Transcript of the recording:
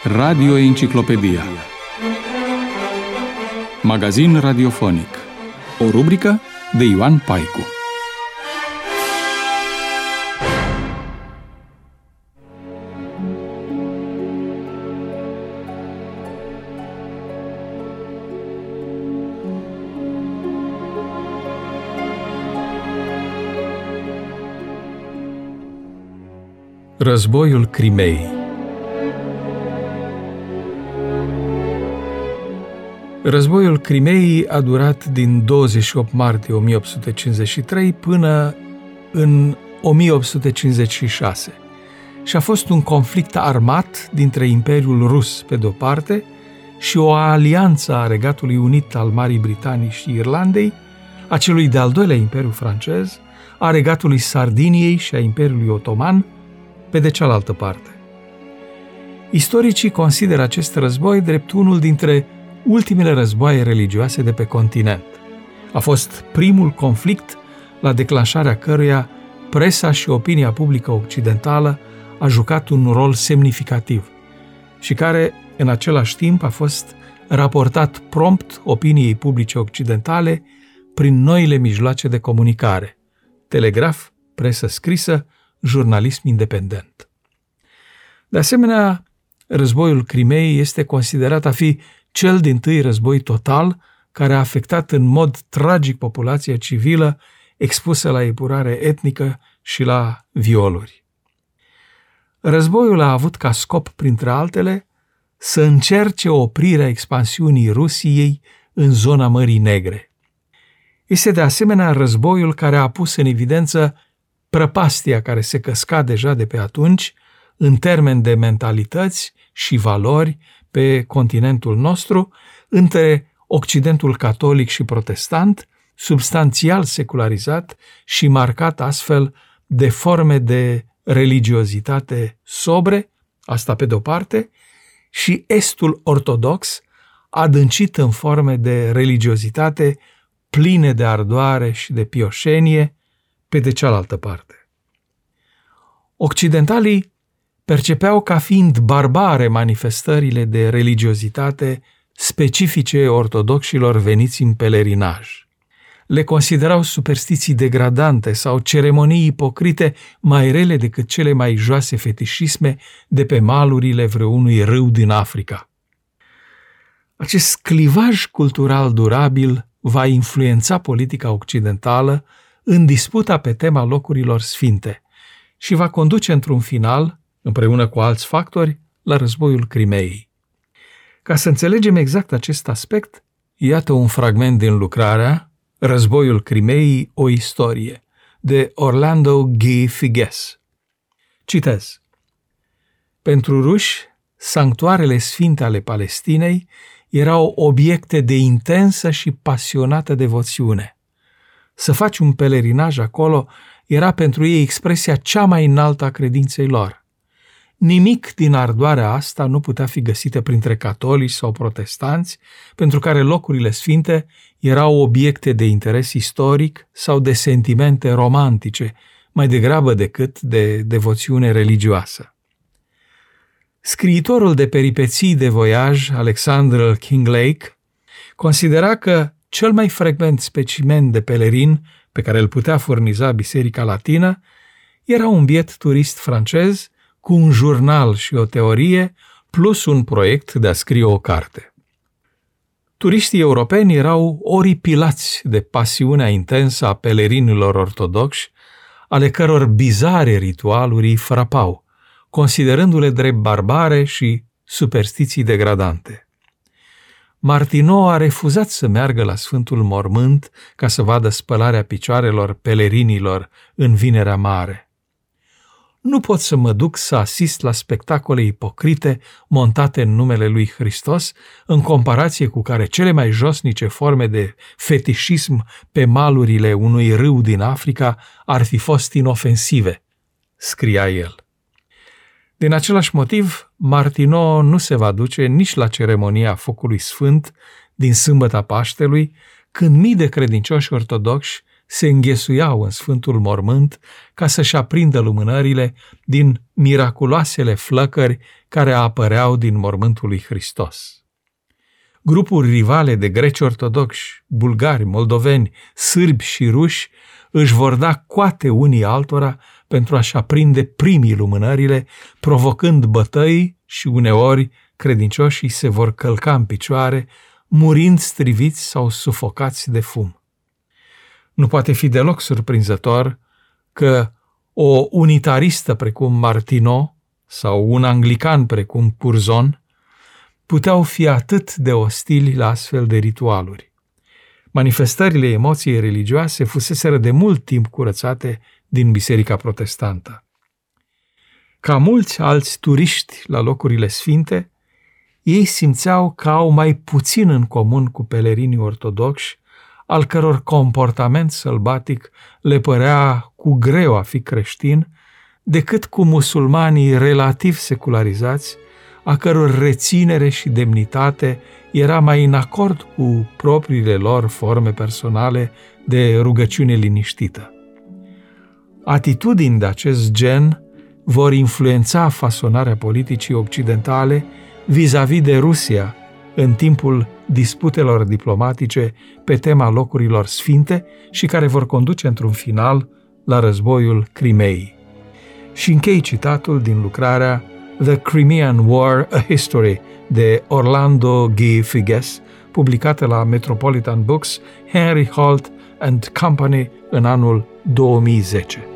Radio Enciclopedia. Magazin radiofonic. O rubrică de Ioan Paicu. Războiul Crimeii. Războiul Crimeii a durat din 28 martie 1853 până în 1856 și a fost un conflict armat dintre Imperiul Rus pe de-o parte și o alianță a Regatului Unit al Marii Britanii și Irlandei, a celui de-al doilea Imperiu francez, a Regatului Sardiniei și a Imperiului Otoman pe de cealaltă parte. Istoricii consideră acest război drept unul dintre ultimele războaie religioase de pe continent. A fost primul conflict la declanșarea căruia presa și opinia publică occidentală a jucat un rol semnificativ și care, în același timp, a fost raportat prompt opiniei publice occidentale prin noile mijloace de comunicare: telegraf, presă scrisă, jurnalism independent. De asemenea, războiul Crimeei este considerat a fi cel dintâi război total care a afectat în mod tragic populația civilă expusă la epurare etnică și la violuri. Războiul a avut ca scop, printre altele, să încerce oprirea expansiunii Rusiei în zona Mării Negre. Este de asemenea războiul care a pus în evidență prăpastia care se căsca deja de pe atunci în termeni de mentalități și valori pe continentul nostru între Occidentul catolic și protestant, substanțial secularizat și marcat astfel de forme de religiozitate sobre, asta pe de-o parte, și Estul ortodox, adâncit în forme de religiozitate pline de ardoare și de pioșenie, pe de cealaltă parte. Occidentalii percepeau ca fiind barbare manifestările de religiozitate specifice ortodoxilor veniți în pelerinaj. Le considerau superstiții degradante sau ceremonii ipocrite mai rele decât cele mai joase fetișisme de pe malurile vreunui râu din Africa. Acest clivaj cultural durabil va influența politica occidentală în disputa pe tema locurilor sfinte și va conduce într-un final, împreună cu alți factori, la războiul Crimeei. Ca să înțelegem exact acest aspect, iată un fragment din lucrarea Războiul Crimeei, o istorie, de Orlando G. Figes. Citez. Pentru ruși, sanctuarele sfinte ale Palestinei erau obiecte de intensă și pasionată devoțiune. Să faci un pelerinaj acolo era pentru ei expresia cea mai înaltă a credinței lor. Nimic din ardoarea asta nu putea fi găsită printre catolici sau protestanți, pentru care locurile sfinte erau obiecte de interes istoric sau de sentimente romantice, mai degrabă decât de devoțiune religioasă. Scriitorul de peripeții de voiaj, Alexander Kinglake, considera că cel mai frecvent specimen de pelerin pe care îl putea furniza Biserica Latină era un biet turist francez cu un jurnal și o teorie, plus un proiect de a scrie o carte. Turiștii europeni erau oripilați de pasiunea intensă a pelerinilor ortodoxi, ale căror bizare ritualuri îi frapau, considerându-le drept barbare și superstiții degradante. Martinot a refuzat să meargă la Sfântul Mormânt ca să vadă spălarea picioarelor pelerinilor în Vinerea Mare. Nu pot să mă duc să asist la spectacole ipocrite montate în numele lui Hristos, în comparație cu care cele mai josnice forme de fetișism pe malurile unui râu din Africa ar fi fost inofensive, scria el. Din același motiv, Martinot nu se va duce nici la ceremonia Focului Sfânt din sâmbăta Paștelui, când mii de credincioși ortodoxi se înghesuiau în Sfântul Mormânt ca să-și aprindă lumânările din miraculoasele flăcări care apăreau din mormântul lui Hristos. Grupuri rivale de greci ortodoxi, bulgari, moldoveni, sârbi și ruși își vor da coate unii altora pentru a-și aprinde primii lumânările, provocând bătăi și uneori credincioșii se vor călca în picioare, murind striviți sau sufocați de fum. Nu poate fi deloc surprinzător că o unitaristă precum Martineau sau un anglican precum Curzon puteau fi atât de ostili la astfel de ritualuri. Manifestările emoției religioase fuseseră de mult timp curățate din Biserica Protestantă. Ca mulți alți turiști la locurile sfinte, ei simțeau că au mai puțin în comun cu pelerinii ortodoxi, al căror comportament sălbatic le părea cu greu a fi creștin, decât cu musulmanii relativ secularizați, a căror reținere și demnitate era mai în acord cu propriile lor forme personale de rugăciune liniștită. Atitudini de acest gen vor influența fasonarea politicii occidentale vis-a-vis de Rusia în timpul disputelor diplomatice pe tema locurilor sfinte și care vor conduce într-un final la războiul Crimeei. Și închei citatul din lucrarea The Crimean War, A History de Orlando G. Figes, publicată la Metropolitan Books, Henry Holt and Company în anul 2010.